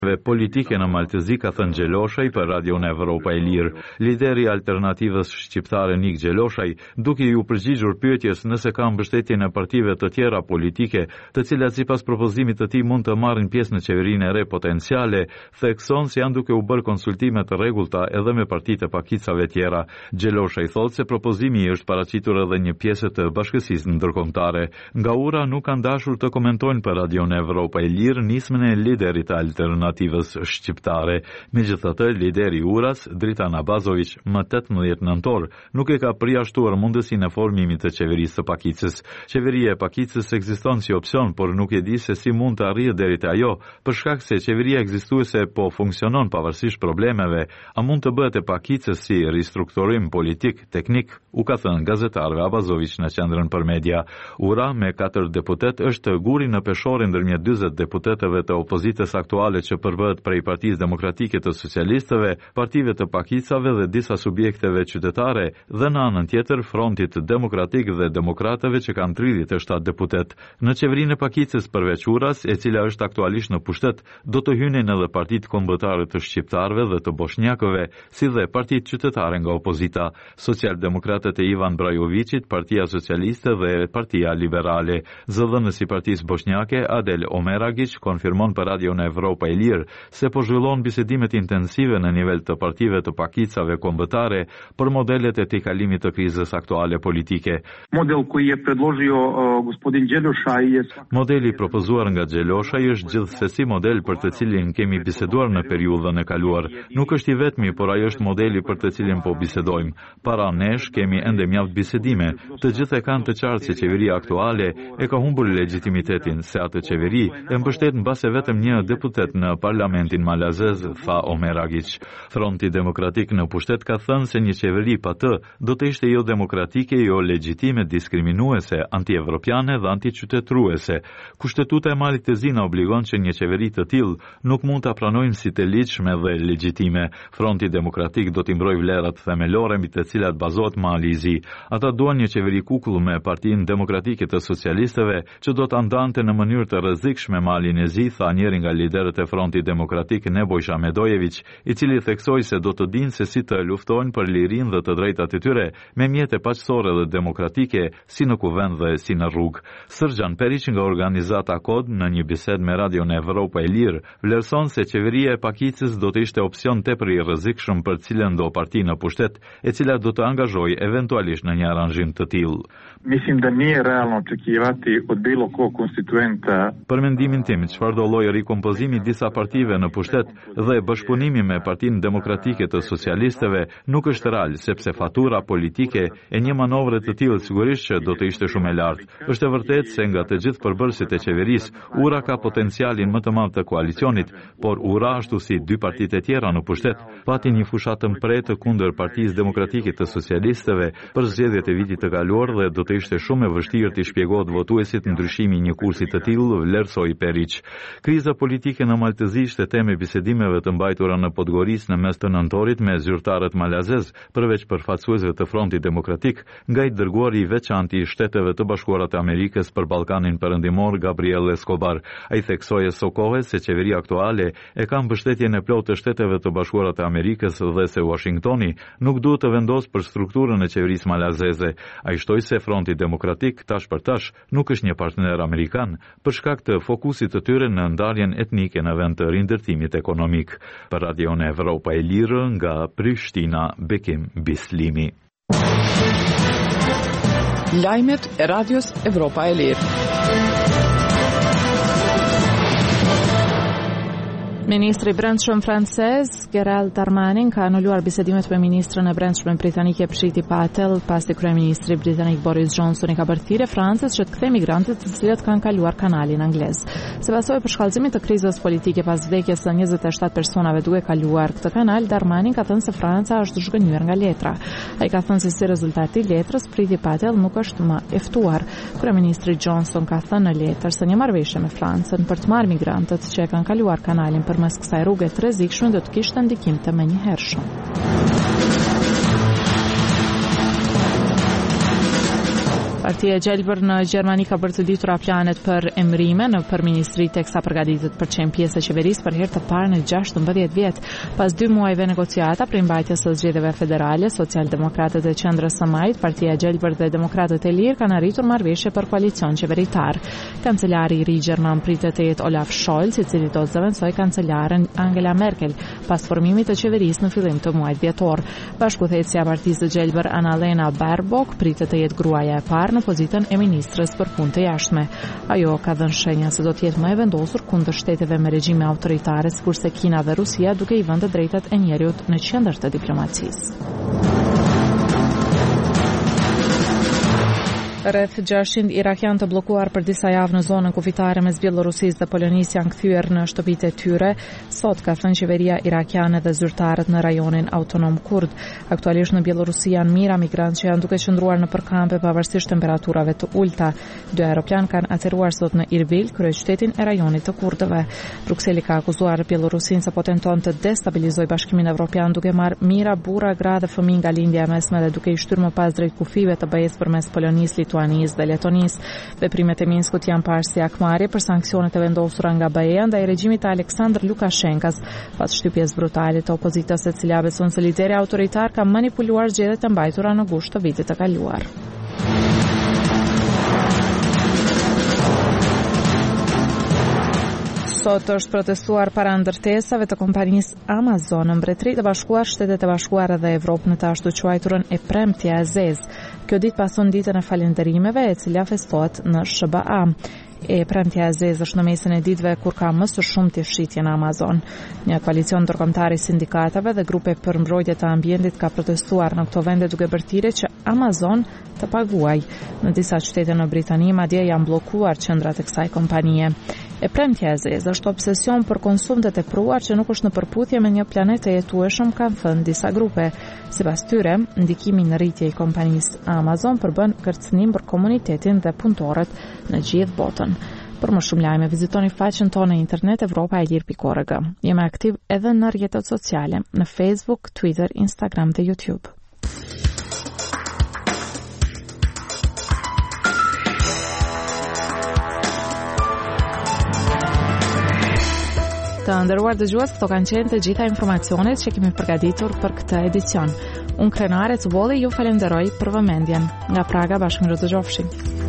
politike në Maltezi, ka thënë Gjeloshaj për Radion Evropa e Lirë. Lideri i Alternativës Shqiptare Nik Gjeloshaj, duke ju përgjigjur pyetjes nëse ka mbështetjen e partive të tjera politike, të cilat sipas propozimit të tij mund të marrin pjesë në qeverinë e re potenciale, thekson se janë duke u bërë konsultime të rregullta edhe me partitë e pakicave tjera. Gjeloshaj thotë se propozimi është paraqitur edhe një pjesë të bashkësisë ndërkombëtare. Nga ura nuk kanë dashur të komentojnë për Radion Evropa e Lirë nismën e liderit të Alternativës Shqiptare. Megjithatë, lideri i URAS, Dritan Abazović, më 18 nëntor, nuk e ka përjashtuar mundësinë e formimit të qeverisë së pakicës. Qeveria e pakicës ekziston si opsion, por nuk e di se si mund të arrijë deri te ajo, për shkak se qeveria ekzistuese po funksionon pavarësisht problemeve. A mund të bëhet e pakicës si ristrukturim politik, teknik, u ka thënë gazetarëve Abazović në qendrën për media. URA me 4 deputet është guri në peshore ndërmjet 40 deputetëve të opozitës aktuale që përbëhet prej Partisë Demokratike të Socialistëve, partive të pakicave dhe disa subjekteve qytetare, dhe në anën tjetër Frontit Demokratik dhe Demokratëve që kanë 37 deputet. Në qeverinë e pakicës përveç URAS, e cila është aktualisht në pushtet, do të hynin edhe partitë kombëtare të shqiptarëve dhe të bosnjakëve, si dhe partitë qytetare nga opozita, Socialdemokratët e Ivan Brajovićit, Partia Socialiste dhe Partia Liberale. Zëdhënësi i Partisë Bosnjake, Adel Omeragić, konfirmon për Radion Evropa e Lirë se po zhvillon bisedimet intensive në nivel të partive të pakicave kombëtare për modelet e tejkalimit të krizës aktuale politike. Modeli propozuar nga Gjeloshaj është gjithsesi model për të cilin kemi biseduar në periudhën e kaluar. Nuk është i vetmi, por ai është modeli për të cilin po bisedojmë. Para nesh kemi ende mjaft bisedime. Të gjithë e kanë të qartë se qeveria aktuale e ka humbur legitimitetin, se atë qeveri e mbështet mbase vetëm një deputet në parlamentin malazez, tha Omeragić. Fronti Demokratik në pushtet ka thënë se një qeveri pa të do të ishte jo demokratike, jo legjitime, diskriminuese, anti-evropiane dhe anti-qytetruese. Kushtetuta e Malit të Zi na obligon që një qeveri të tillë nuk mund ta pranojmë si të ligjshme dhe legjitime. Fronti Demokratik do t'i mbrojë vlerat themelore mbi të cilat bazohet Mali i Zi. Ata duan një qeveri kukull me Partinë Demokratike të Socialistëve që do ta ndante në mënyrë të rrezikshme Malin e Zi, tha njëri nga liderët e Frontit Demokratik Nebojša Medojević, i cili theksoi se do të dinë se si të luftojnë për lirinë dhe të drejtat e tyre me mjete paqësore dhe demokratike, si në kuvend dhe si në rrugë. Srdjan Perić nga organizata Kod në një bisedë me Radion Evropa e Lirë vlerëson se qeveria e pakicës do të ishte opsion tepër i rrezikshëm për cilën do parti në pushtet, e cila do të angazhojë eventualisht në një aranzhim të tillë. Mislim da nije realno očekivati od bilo kog konstituenta. Për mendimin tim, çfarë do lloj rikompozimi disa partive në pushtet dhe bashkëpunimi me Partinë Demokratike të Socialistëve nuk është real, sepse fatura politike e një manovre të tillë sigurisht që do të ishte shumë e lartë. Është e vërtetë se nga të gjithë përbërësit e qeverisë, URA ka potencialin më të madh të koalicionit, por URA ashtu si dy partitë e tjera në pushtet pati një fushat të mpretë kundër Partisë Demokratike të Socialistëve për zgjedhjet e vitit të kaluar dhe do të ishte shumë e vështirë të shpjegohet votuesit ndryshimi i një kursi të tillë, vlerësoi Perić. Kriza politike në Maltezi ishte temë bisedimeve të mbajtura në Podgorisë në mes të nëntorit me zyrtarët malazez, përveç përfaqësuesve të Frontit Demokratik, nga i dërguari i veçantë i Shteteve të Bashkuara të Amerikës për Ballkanin Perëndimor, Gabriel Escobar. Ai theksoi së kohës se qeveria aktuale e ka mbështetjen e plotë të Shteteve të Bashkuara të Amerikës dhe se Washingtoni nuk duhet të vendosë për strukturën e qeverisë malazeze. Ai shtoi se Fronti Demokratik tash për tash nuk është një partner amerikan për shkak të fokusit të tyre në ndarjen etnike në vend të rindërtimit ekonomik. Për Radion Evropa e Lirë nga Prishtina, Bekim Bislimi. Lajmet e Radios Evropa e Lirë. Ministri i Brendshëm francez, Gerald Darmanin, ka anuluar bisedimet me ministrën e Brendshme britanike Priti Patel, pasi kryeministri britanik Boris Johnson i ka bërë thirrje Francës që të kthejë migrantët të cilët kanë kaluar kanalin anglez. Se pasojë për shkallëzimit të krizës politike pas vdekjes së 27 personave duke kaluar këtë kanal, Darmanin ka thënë se Franca është zhgënjur nga letra. Ai ka thënë se si rezultat i letrës, Priti Patel nuk është më e ftuar. Kryeministri Johnson ka thënë në letër se një marrëveshje me Francën për të marrë migrantët që e kanë kaluar kanalin përmes kësaj rruge të rrezikshme do të kishte ndikim të menjëhershëm. Partia e Gjelbër në Gjermani ka bërtuditura planet për emrime në përministri teksa përgatitet për qenë pjesë e qeverisë për herë të parë në 16 vjet. Pas 2 muajve negociata për mbajtjes së zgjedhjeve federale, Socialdemokratët e Qendrës së Majt, Partia e Gjelbër dhe Demokratët e Lirë kanë arritur marrëveshje për koalicion qeveritar. Kancelari i ri gjerman pritet të jetë Olaf Scholz, i cili do të zëvendësojë kancelaren Angela Merkel pas formimit të qeverisë në fillim të muajit dhjetor. Bashkëthesja e Partisë së Gjelbër Annalena Baerbock pritet të jetë gruaja e parë në pozitën e ministrës për punë të jashtme. Ajo ka dhënë shenja se do të jetë më e vendosur kundër shteteve me regjime autoritare, sikurse Kina dhe Rusia, duke i vënë drejtat e njerëzit në qendër të diplomacisë. Rreth 600 irakian të bllokuar për disa javë në zonën kufitare mes Biellorusisë dhe Polonisë janë kthyer në shtëpitë e tyre, sot ka thënë qeveria irakiane dhe zyrtarët në rajonin autonom kurd. Aktualisht në Bielorusi janë mijëra migrantë që janë duke qëndruar në përkampe pavarësisht temperaturave të ulta. 2 aeroplan kanë ateruar sot në Irbil, kryeqytetin e rajonit të kurdëve. Brukseli ka akuzuar Bielorusinë se po tenton të destabilizojë Bashkimin Evropian duke marrë mijëra burra, gra dhe fëmijë nga lindja e mesme dhe duke i shtyr më pas drejt kufive të bëjes përmes Polonisë, Lituanisë dhe Letonisë. Veprimet e Minskut janë parë si akmarrje për sanksionet e vendosura nga BE-ja ndaj regjimit të Aleksandr Lukashenkas pas shtypjes brutale të opozitës, e cila beson se lideri autoritar ka manipuluar zgjedhjet e mbajtura në gusht të vitit të kaluar. Sot është protestuar para ndërtesave të kompanisë Amazon në Mbretërinë e Bashkuar, Shtetet e Bashkuara dhe Evropë në të ashtu quajturën e premtja e zezë. Kjo ditë pason ditën e falënderimeve, e cila festohet në SBA. E premtja e zezë është në mesin e ditëve kur ka më së shumti shitje në Amazon. Një koalicion ndërkombëtar i sindikatave dhe grupe për mbrojtje të ambientit ka protestuar në këto vende duke bërë thirrje që Amazon të paguajë. Në disa qytete në Britani madje janë bllokuar qendrat e kësaj kompanie. E premtja e zezë është obsesion për konsum të tepruar që nuk është në përputhje me një planet të jetueshëm, kanë thënë disa grupe. Sipas tyre, ndikimi në rritje i kompanisë Amazon përbën kërcënim për komunitetin dhe punëtorët në gjithë botën. Për më shumë lajme, vizitoni faqen tonë në internet evropaelir.org. Jemi aktiv edhe në rrjetet sociale, në Facebook, Twitter, Instagram dhe YouTube. Të nderuar dëgjues, këto kanë qenë të gjitha informacionet që kemi përgatitur për këtë edicion. Unë Krenare Cubolli ju falenderoj për vëmendjen. Nga Praga, bashkë mirë dëgjofshim.